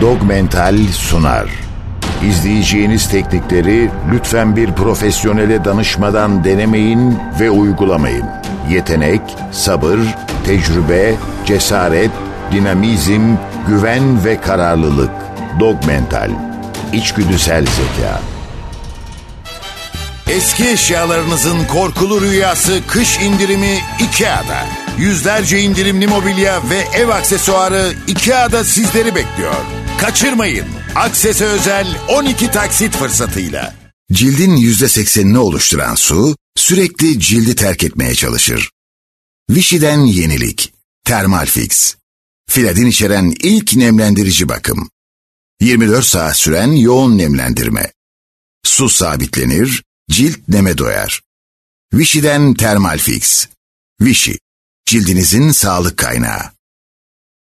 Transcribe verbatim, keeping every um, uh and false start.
Dogmental sunar. İzleyeceğiniz teknikleri lütfen bir profesyonele danışmadan denemeyin ve uygulamayın. Yetenek, sabır, tecrübe, cesaret, dinamizm, güven ve kararlılık. Dogmental. İçgüdüsel zeka. Eski eşyalarınızın korkulu rüyası kış indirimi IKEA'da. Yüzlerce indirimli mobilya ve ev aksesuarı IKEA'da sizleri bekliyor. Kaçırmayın. Aksese özel on iki taksit fırsatıyla. Cildin yüzde seksenini oluşturan su sürekli cildi terk etmeye çalışır. Vichy'den yenilik. Thermal Fix. Filadin içeren ilk nemlendirici bakım. yirmi dört saat süren yoğun nemlendirme. Su sabitlenir, cilt neme doyar. Vichy'den Thermal Fix. Vichy, cildinizin sağlık kaynağı.